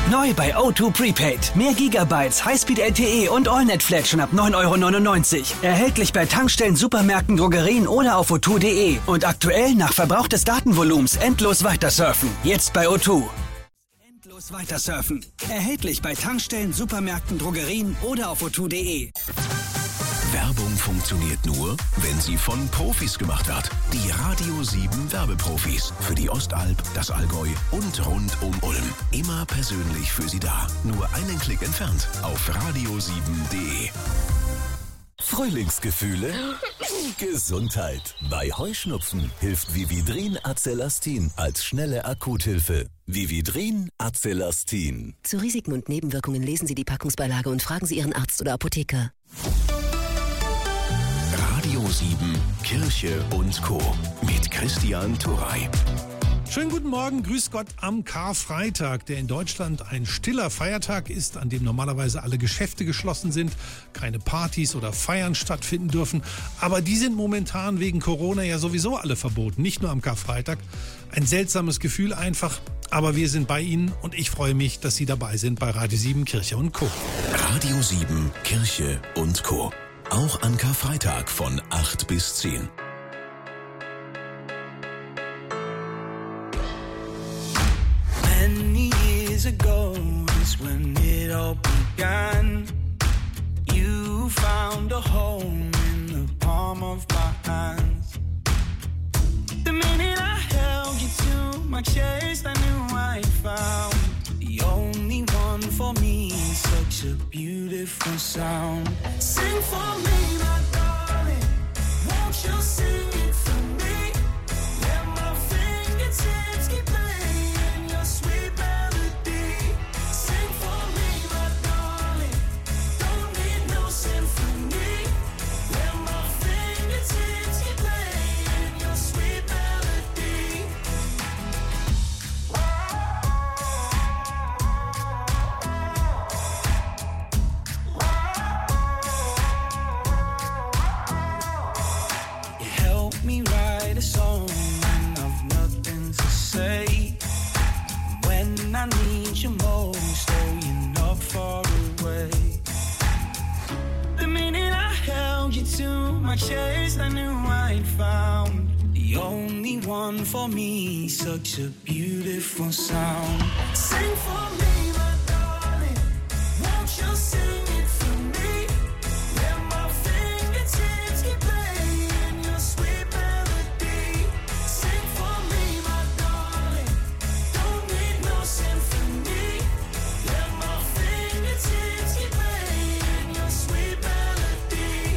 Neu bei O2 Prepaid. Mehr Gigabytes, Highspeed LTE und AllNet-Flat schon ab 9,99 €. Erhältlich bei Tankstellen, Supermärkten, Drogerien oder auf o2.de. Und aktuell nach Verbrauch des Datenvolumens endlos weitersurfen. Jetzt bei O2. Endlos weitersurfen. Erhältlich bei Tankstellen, Supermärkten, Drogerien oder auf o2.de. Werbung funktioniert nur, wenn sie von Profis gemacht wird. Die Radio 7 Werbeprofis. Für die Ostalb, das Allgäu und rund um Ulm. Immer persönlich für Sie da. Nur einen Klick entfernt auf radio7.de. Frühlingsgefühle? Gesundheit. Bei Heuschnupfen hilft Vividrin Acelastin als schnelle Akuthilfe. Vividrin Acelastin. Zu Risiken und Nebenwirkungen lesen Sie die Packungsbeilage und fragen Sie Ihren Arzt oder Apotheker. Radio 7, Kirche und Co. mit Christian Turrey. Schönen guten Morgen, grüß Gott am Karfreitag, der in Deutschland ein stiller Feiertag ist, an dem normalerweise alle Geschäfte geschlossen sind, keine Partys oder Feiern stattfinden dürfen. Aber die sind momentan wegen Corona ja sowieso alle verboten, nicht nur am Karfreitag. Ein seltsames Gefühl einfach, aber wir sind bei Ihnen und ich freue mich, dass Sie dabei sind bei Radio 7, Kirche und Co. Radio 7, Kirche und Co. Auch an Karfreitag von 8 bis 10. Many years ago is when it all began. You found a home in the palm of my hands. The minute I held you to my chest, I knew I found the only one for me. Such a beautiful sound. Sing for me, my darling. Won't you sing it for me? Let my fingertips keep playing your sweet melody. Sing for me, my darling. Don't need no symphony. Let my fingertips keep playing your sweet melody. You help me write a song when I've nothing to say. When I need you most, oh, you're not far away. The minute I held you to my chest, I knew I'd found the only one for me. Such a beautiful sound. Sing for me, my darling. Won't you sing it for me? Let my fingertips keep playing your sweet melody. Sing for me, my darling. Don't need no symphony. Let my fingertips keep playing your sweet melody.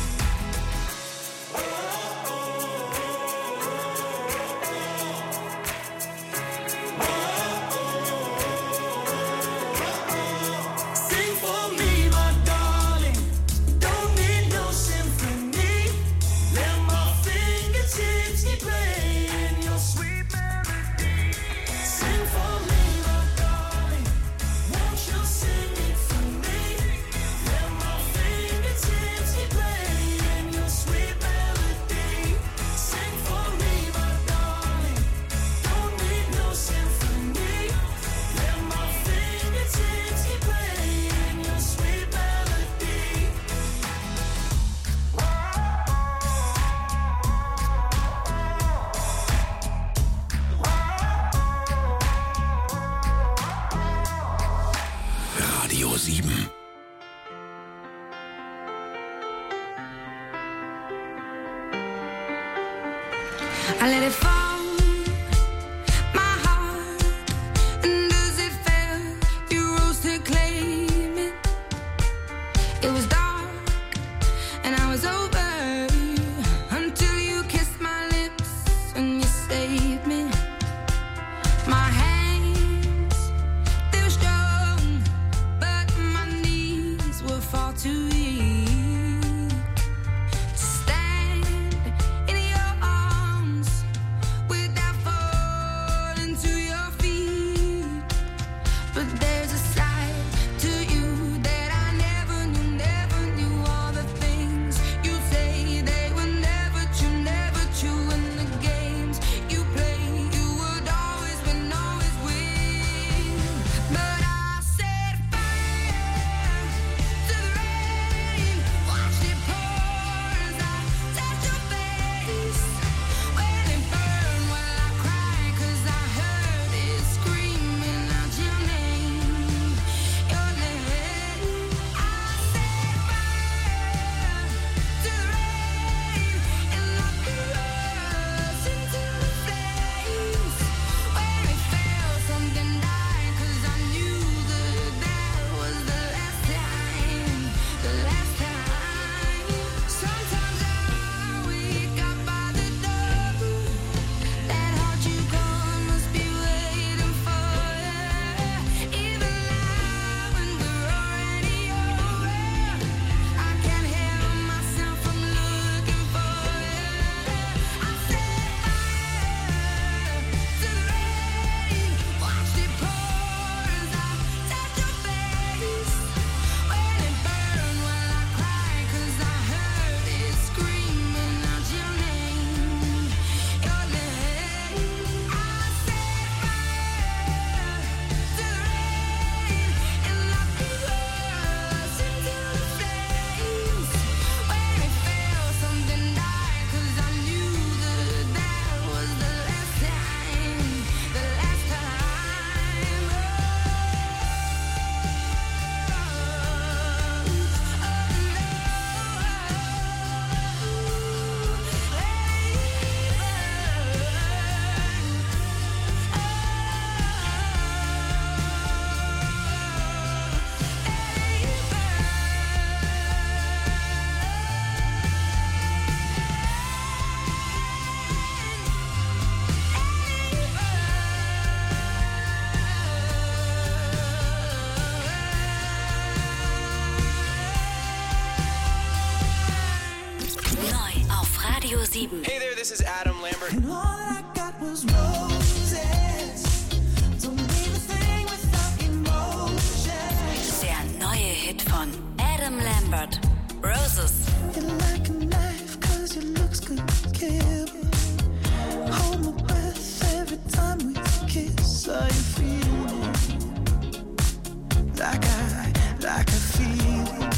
Sing for me, my darling. Don't need no symphony. Let my fingertips keep playing your sweet melody. Sing for me, my darling. Won't you sing it for me? Let my fingertips keep playing your sweet melody. Sing for me, my darling. Don't need no symphony. Let my fingertips keep playing your sweet melody. Radio 7. I let it fall, my heart, and as it fell, you rose to claim it. It was dark, and I was over, until you kissed my lips and you saved me. My hands, they were strong, but my knees were far too weak to stand in your arms 7. Hey there, this is Adam Lambert. And all that I got was roses. Don't be the thing without emotion. Der neue Hit von Adam Lambert, Roses. You like a knife 'cause your looks could kill. Hold my breath every time we kiss. Are you feeling like I feel it?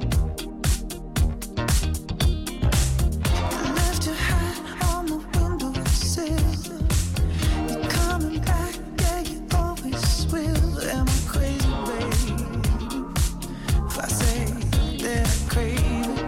You left your hat on the windowsill. You're coming back, yeah, you always will. Am I crazy, babe? If I say that I crave it.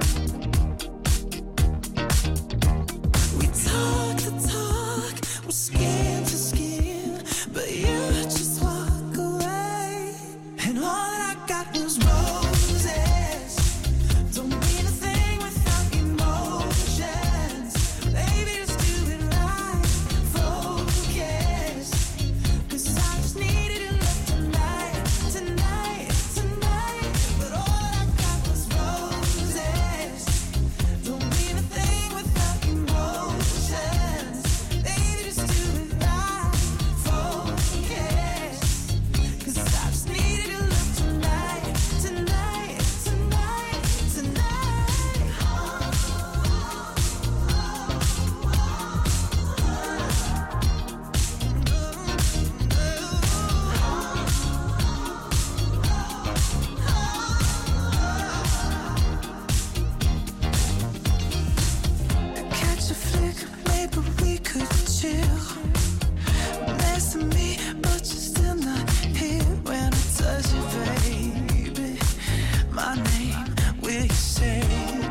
We talk the talk, we're skin to skin, but you just walk away. And all that I got was roses. Don't be the thing without emotions. Baby, just do it right. Focus. 'Cause I just needed your love tonight, tonight, tonight. But all I got was roses. Don't be the thing without emotions. Baby, just do it right. Focus. 'Cause I just needed your love tonight, tonight, tonight, tonight. Catch a flick, maybe we could chill. Next to me, but you're still not here when I touch you, baby. My name, will you say it?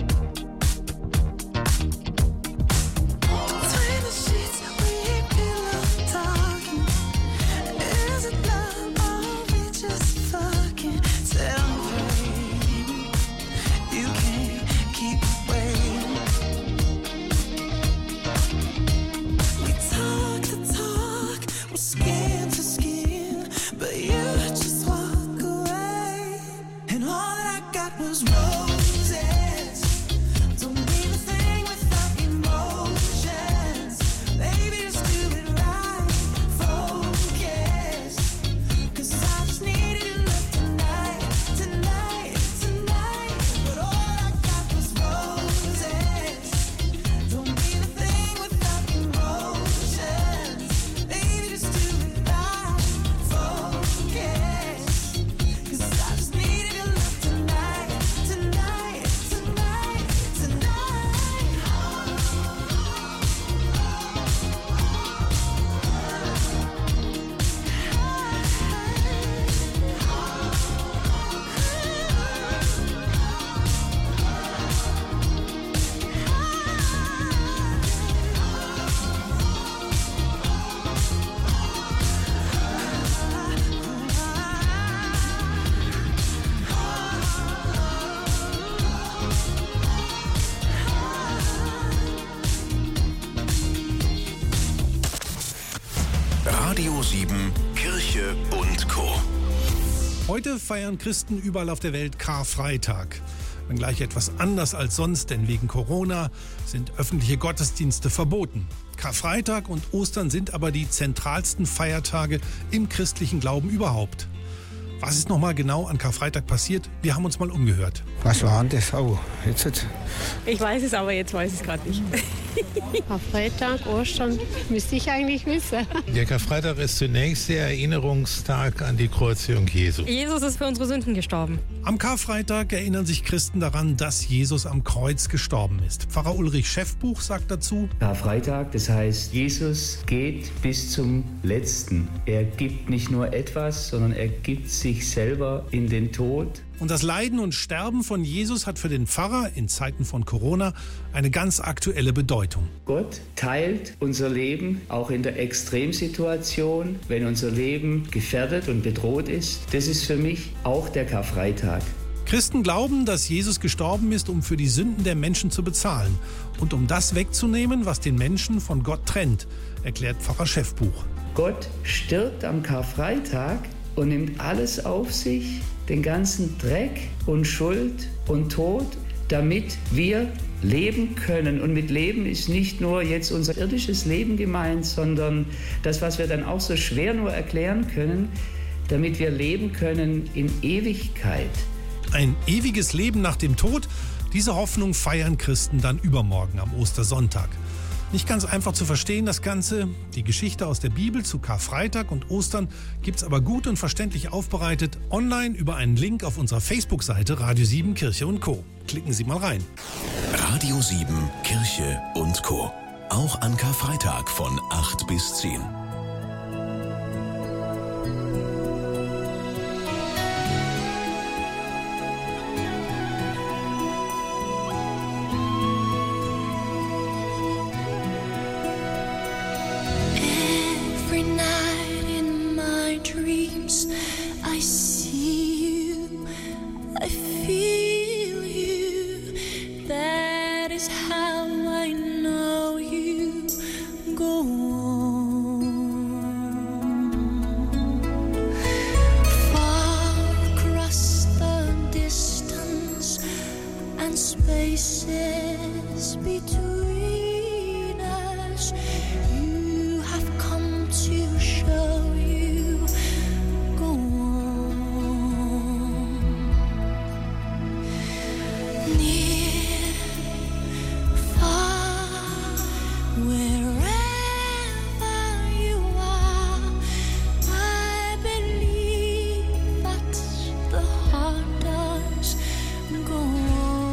Between the sheets, we pillow talking. Is it love or we just fucking? Tell me, baby, you can't keep waiting. We talk the talk, we're skin to skin, but you just walk away. And all that I got was roses. Don't be the thing without emotions. Baby, just do it right. Focus. 'Cause I just needed your love tonight, tonight, tonight. But all I got was roses. Don't be the thing without emotions. Baby, just do it right. Focus. 'Cause I just needed your love tonight, tonight, tonight, tonight. Radio 7, Kirche und Co. Heute feiern Christen überall auf der Welt Karfreitag. Wenngleich etwas anders als sonst, denn wegen Corona sind öffentliche Gottesdienste verboten. Karfreitag und Ostern sind aber die zentralsten Feiertage im christlichen Glauben überhaupt. Was ist nochmal genau an Karfreitag passiert? Wir haben uns mal umgehört. Was war denn das? Oh, jetzt. Ich weiß es, aber jetzt weiß ich es gerade nicht. Karfreitag, Ostern, müsste ich eigentlich wissen. Der Karfreitag ist zunächst der Erinnerungstag an die Kreuzigung Jesu. Jesus ist für unsere Sünden gestorben. Am Karfreitag erinnern sich Christen daran, dass Jesus am Kreuz gestorben ist. Pfarrer Ulrich Schäffbuch sagt dazu: Karfreitag, das heißt, Jesus geht bis zum Letzten. Er gibt nicht nur etwas, sondern er gibt sich selber in den Tod. Und das Leiden und Sterben von Jesus hat für den Pfarrer in Zeiten von Corona eine ganz aktuelle Bedeutung. Gott teilt unser Leben auch in der Extremsituation, wenn unser Leben gefährdet und bedroht ist. Das ist für mich auch der Karfreitag. Christen glauben, dass Jesus gestorben ist, um für die Sünden der Menschen zu bezahlen und um das wegzunehmen, was den Menschen von Gott trennt, erklärt Pfarrer Schäffbuch. Gott stirbt am Karfreitag und nimmt alles auf sich, den ganzen Dreck und Schuld und Tod, damit wir leben können. Und mit Leben ist nicht nur jetzt unser irdisches Leben gemeint, sondern das, was wir dann auch so schwer nur erklären können, damit wir leben können in Ewigkeit. Ein ewiges Leben nach dem Tod, diese Hoffnung feiern Christen dann übermorgen am Ostersonntag. Nicht ganz einfach zu verstehen, das Ganze. Die Geschichte aus der Bibel zu Karfreitag und Ostern gibt's aber gut und verständlich aufbereitet online über einen Link auf unserer Facebook-Seite Radio 7 Kirche und Co. Klicken Sie mal rein. Radio 7 Kirche und Co. Auch an Karfreitag von 8 bis 10. Spaces between us, you have come to show you go on. Near, far, wherever you are, I believe that the heart does go on.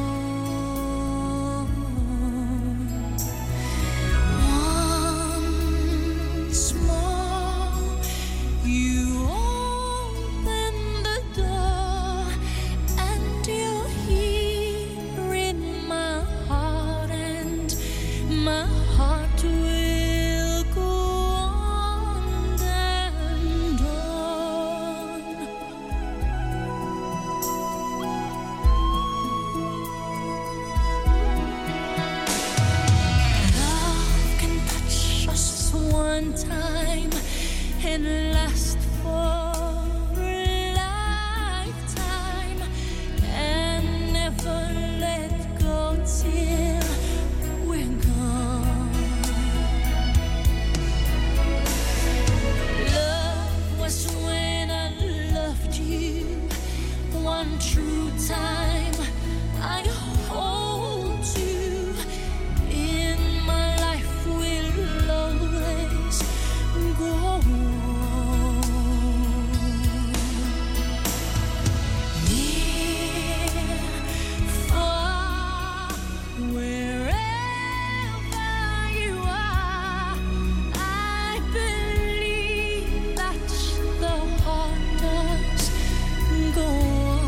One time and last for a lifetime and never let go till we're gone. Love was when I loved you one true time. I hold you in my life will always go on. Near, far, wherever you are, I believe that the heart does go on.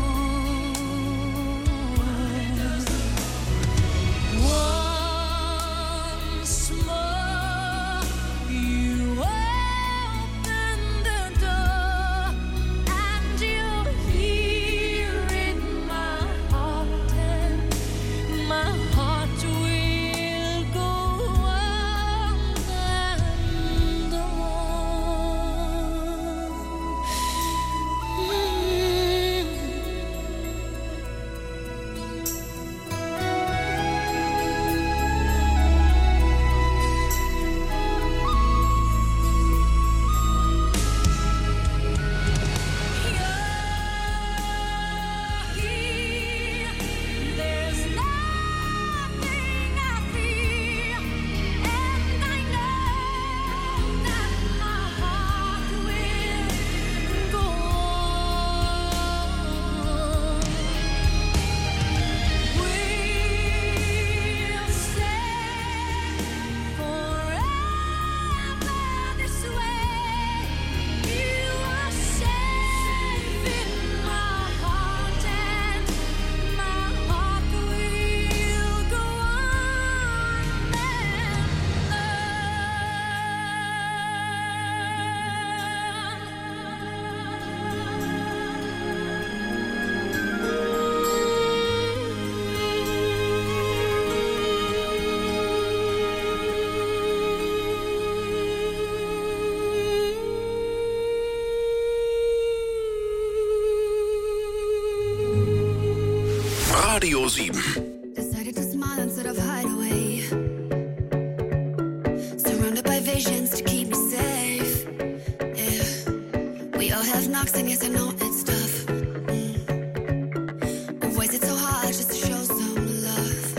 Once more, you open the door, and you're here in my heart, and my heart will go on and there's nothing I fear, and I know that my heart will go on. We'll stay forever this way. You are safe in my heart, and my heart will go on Radio 7. Decided to smile instead of Y'all have knocks and yes, I know it's tough. Why is it so hard just to show some love?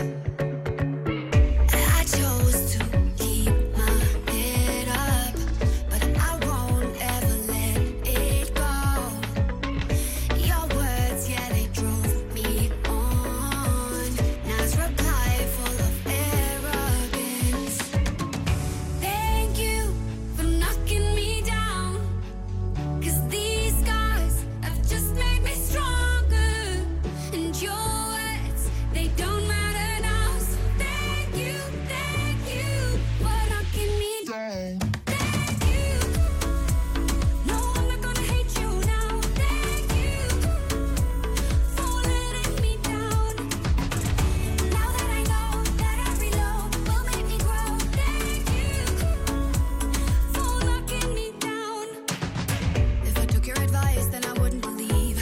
I chose to keep my head up, but I won't ever let it go. Your words, yeah, they drove me on. Nice reply full of arrogance. Thank you for knocking me down, 'cause these scars have just made me stronger. And your words, they don't matter now. So thank you for knocking me down. Thank you. No, I'm not gonna hate you now. Thank you for letting me down. Now that I know that every low will make me grow. Thank you for knocking me down. If I took your advice, then I wouldn't believe.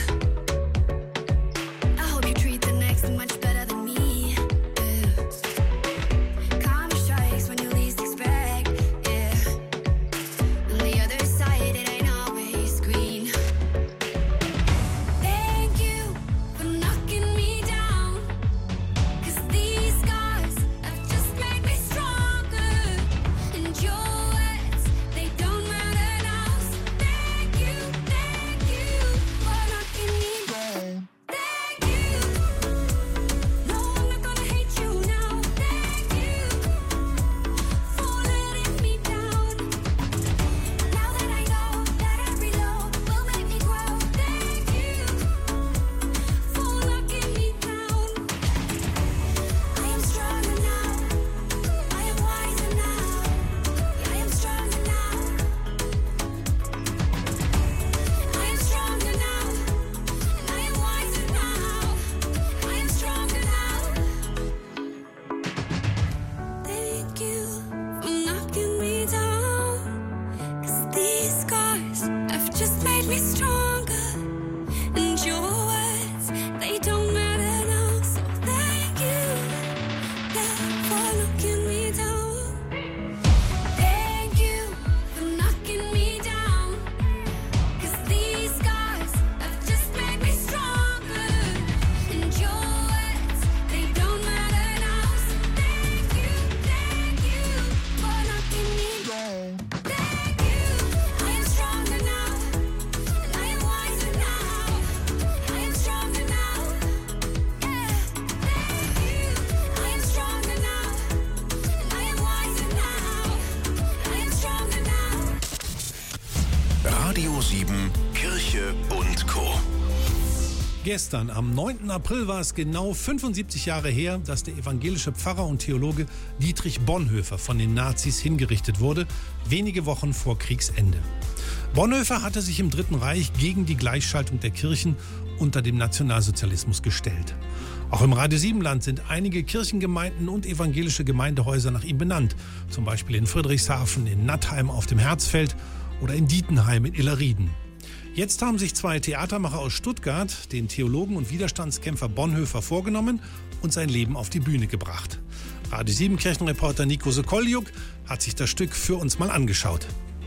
I hope you treat the next much better than me. Yeah. Karma strikes when you least expect. Yeah. On the other side, it ain't always green. Thank you for knocking me down, 'cause these scars have just made me stronger. And your words, they don't matter now. So thank you for knocking me down. Thank you. No, I'm not gonna hate you now. Thank you for letting me down. Now that I know that every low will make me grow. Thank you for knocking me down. I am stronger now. I am wiser now. I am stronger now. I am stronger now. And I am wiser now. I am stronger now. Thank you for knocking me down, 'cause these scars have just made me stronger. And your words, they don't matter now. So thank you for knocking me down. Thank you for knocking me down, 'cause these scars have just made me stronger. And your words, they don't matter now. So thank you for knocking me down. Thank you. I am stronger now, and I am wiser now. I am stronger now. Yeah. Thank you. I am stronger now, and I am wiser now. I am stronger now. Radio 7, Kirche und Co. Gestern, am 9. April, war es genau 75 Jahre her, dass der evangelische Pfarrer und Theologe Dietrich Bonhoeffer von den Nazis hingerichtet wurde, wenige Wochen vor Kriegsende. Bonhoeffer hatte sich im Dritten Reich gegen die Gleichschaltung der Kirchen unter dem Nationalsozialismus gestellt. Auch im Radio 7-Land sind einige Kirchengemeinden und evangelische Gemeindehäuser nach ihm benannt, zum Beispiel in Friedrichshafen, in Nattheim auf dem Herzfeld oder in Dietenheim in Illerrieden. Jetzt haben sich zwei Theatermacher aus Stuttgart den Theologen und Widerstandskämpfer Bonhoeffer vorgenommen und sein Leben auf die Bühne gebracht. Radio 7 Kirchenreporter Nico Sokoljuk hat sich das Stück für uns mal angeschaut.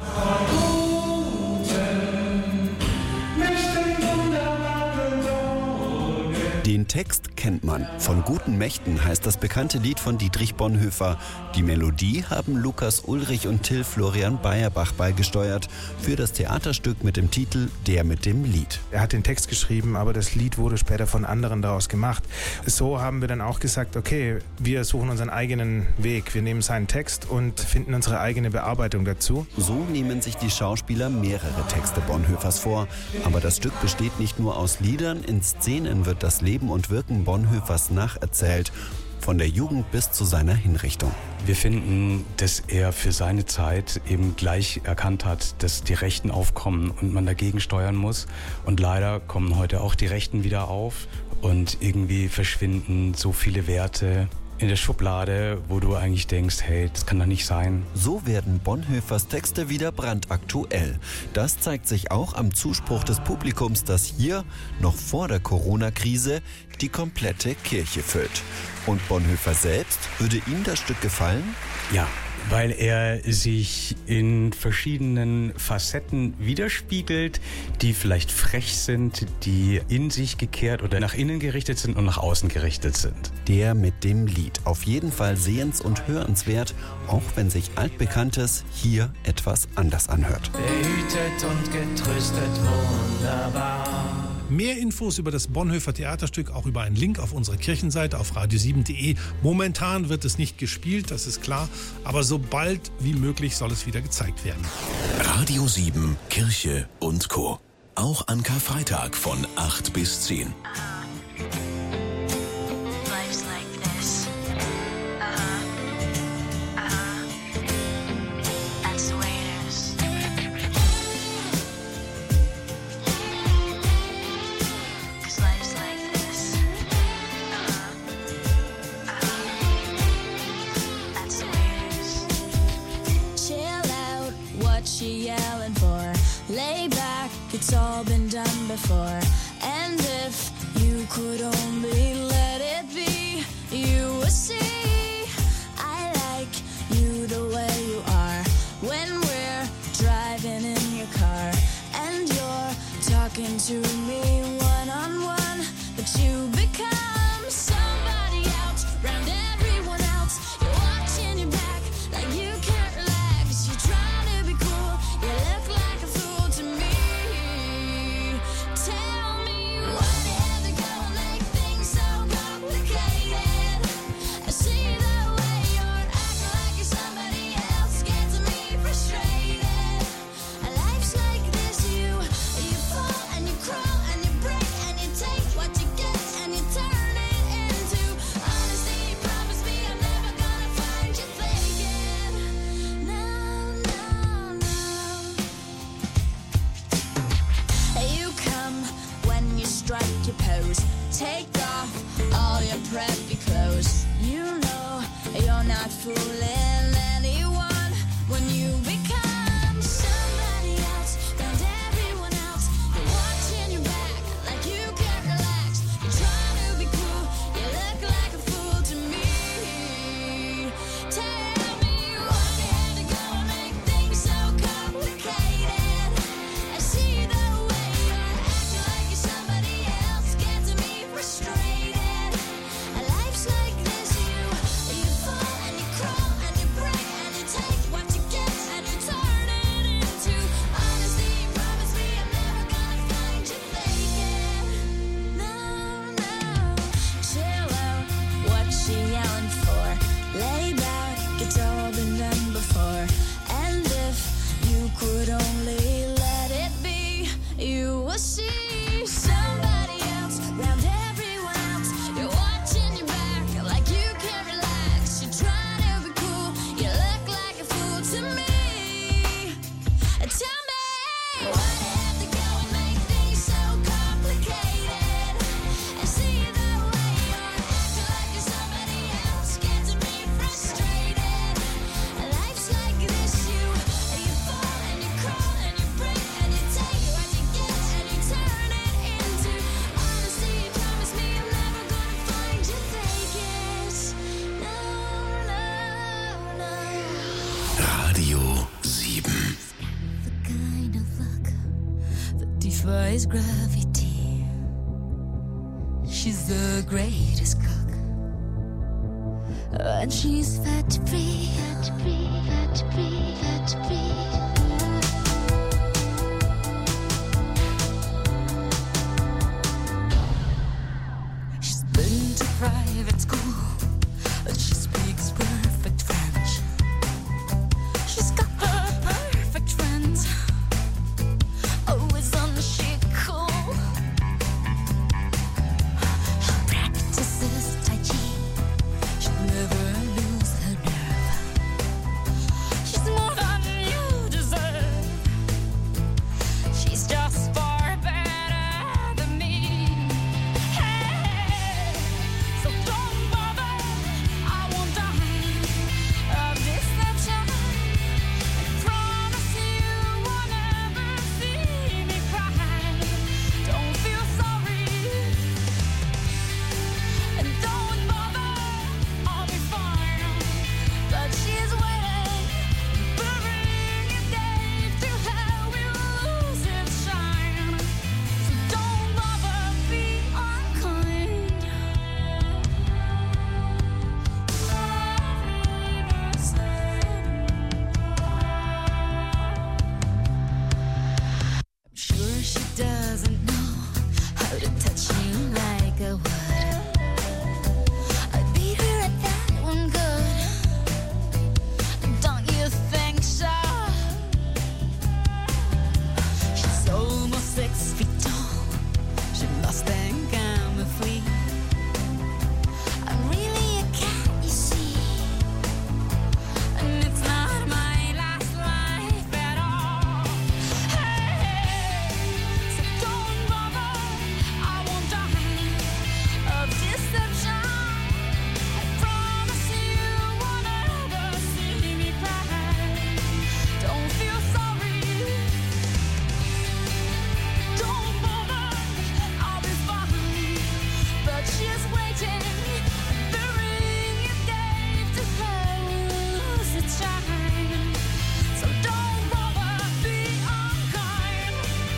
Den Text kennt man. Von guten Mächten heißt das bekannte Lied von Dietrich Bonhoeffer. Die Melodie haben Lukas Ulrich und Till Florian Beyerbach beigesteuert für das Theaterstück mit dem Titel Der mit dem Lied. Er hat den Text geschrieben, aber das Lied wurde später von anderen daraus gemacht. So haben wir dann auch gesagt, okay, wir suchen unseren eigenen Weg. Wir nehmen seinen Text und finden unsere eigene Bearbeitung dazu. So nehmen sich die Schauspieler mehrere Texte Bonhoeffers vor. Aber das Stück besteht nicht nur aus Liedern, in Szenen wird das Leben und Wirken Bonhoeffers nacherzählt, von der Jugend bis zu seiner Hinrichtung. Wir finden, dass er für seine Zeit eben gleich erkannt hat, dass die Rechten aufkommen und man dagegen steuern muss. Und leider kommen heute auch die Rechten wieder auf und irgendwie verschwinden so viele Werte in der Schublade, wo du eigentlich denkst, hey, das kann doch nicht sein. So werden Bonhoeffers Texte wieder brandaktuell. Das zeigt sich auch am Zuspruch des Publikums, das hier, noch vor der Corona-Krise, die komplette Kirche füllt. Und Bonhoeffer selbst, würde ihm das Stück gefallen? Ja, Weil er sich in verschiedenen Facetten widerspiegelt, die vielleicht frech sind, die in sich gekehrt oder nach innen gerichtet sind und nach außen gerichtet sind. Der mit dem Lied. Auf jeden Fall sehens- und hörenswert, auch wenn sich Altbekanntes hier etwas anders anhört. Behütet und getröstet, wunderbar. Mehr Infos über das Bonhoeffer Theaterstück auch über einen Link auf unserer Kirchenseite auf radio7.de. Momentan wird es nicht gespielt, das ist klar, aber so bald wie möglich soll es wieder gezeigt werden. Radio 7, Kirche und Co. Auch an Karfreitag von 8 bis 10. Life's like this. That's the way it is. Cause life's like this. That's the way it is. Chill out, what you yelling for? Lay back, it's all been done before. And if you could only let it be, you would see I like you the way you are. When we're driving in your car and you're talking to me one-on-one, but you become somebody else, round everyone else. You're watching your back like you can't relax. You're trying to be cool, you look like a fool to me. Tell me what you have to go and make things so complicated. I see the way you're acting like you're somebody else, gets me frustrated. Life's like this, you fall and you crawl and you break and you take what you get and you turn it into honesty. Promise me I'm never gonna find you faking. No, no, no. You come when you strike your pose. Take off all your preppy clothes. You know you're not fooling anyone when you become somebody else, round everyone else. You're watching your back like you can't relax. You're trying to be cool, you look like a fool to me. Tell me what you had to go and make things so complicated. I see the way you're acting like you're somebody else, gets me frustrated. Life's like this, you fall and you crawl and you break and you take what you get and you turn it into honesty. Promise me I'm never gonna find you faking. No, no. Chill out, what you yelling for? Lay back, it's all been done before. And if you could only let it be, you will see somebody else, round everyone else. You're watching your back like you can't relax. You're trying to be cool, you look like a fool to me. Tell me why you have to go and make things so complicated. I see the way you're acting like you're somebody else, gets me frustrated. Life's like this, you fall and you crawl and you break and you take what you get and you turn it into honesty. Promise me I'm never gonna find you faking. No, no, no. Radio 7. Kind of luck that defies gravity. She's the greatest cook, and she's fat free, fat free, fat free, fat free. She's been to private school, and she speaks perfect French. She's got her perfect friends, always on the chic cool. She practices Tai Chi, she'll never lose her nerve. She's more than you deserve. Oh, to touch you like I would. I beat her at that one good. Don't you think so? She's almost 6 feet tall. She must think I'm a flea. I'm really a cat, you see. And it's not my last life at all. Hey, so don't bother. I won't die of deception. I promise you won't ever see me cry. Don't feel sorry. Don't bother. I'll be fine. But she's waiting. The ring you gave to her was a child. So don't bother, be unkind.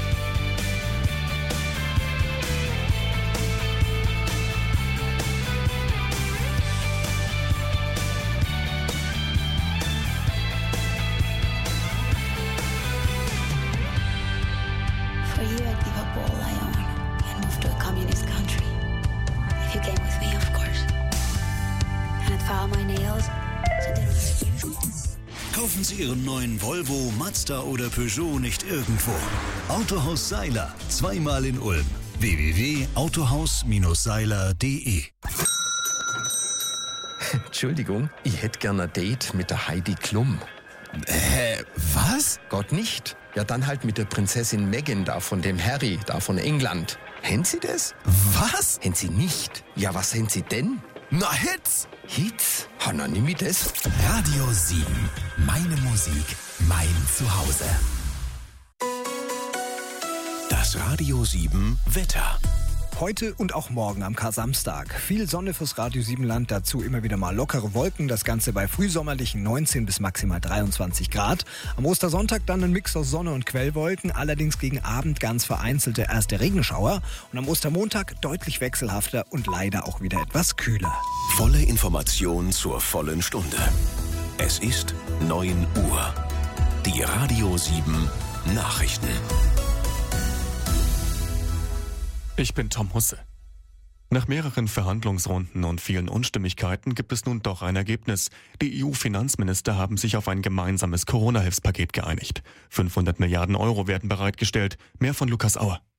For you, I'd give up all I own and move to a communist country. If you came with me, of course. And I'd file my nails so they don't hurt you. Kaufen Sie Ihren neuen Volvo, Mazda oder Peugeot nicht irgendwo. Autohaus Seiler, zweimal in Ulm. www.autohaus-seiler.de. Entschuldigung, ich hätte gern ein Date mit der Heidi Klum. Was? Gott nicht. Ja, dann halt mit der Prinzessin Meghan da von dem Harry, da von England. Haben Sie das? Was? Haben Sie nicht? Ja, was haben Sie denn? Na, Hits! Hits? Ha, na, nimm ich das. Radio 7. Meine Musik, mein Zuhause. Das Radio 7 Wetter. Heute und auch morgen am Kar-Samstag. Viel Sonne fürs Radio 7 Land, dazu immer wieder mal lockere Wolken. Das Ganze bei frühsommerlichen 19 bis maximal 23 Grad. Am Ostersonntag dann ein Mix aus Sonne und Quellwolken, allerdings gegen Abend ganz vereinzelte erste Regenschauer. Und am Ostermontag deutlich wechselhafter und leider auch wieder etwas kühler. Volle Information zur vollen Stunde. Es ist 9 Uhr. Die Radio 7 Nachrichten. Ich bin Tom Husse. Nach mehreren Verhandlungsrunden und vielen Unstimmigkeiten gibt es nun doch ein Ergebnis. Die EU-Finanzminister haben sich auf ein gemeinsames Corona-Hilfspaket geeinigt. 500 Milliarden Euro werden bereitgestellt. Mehr von Lukas Auer.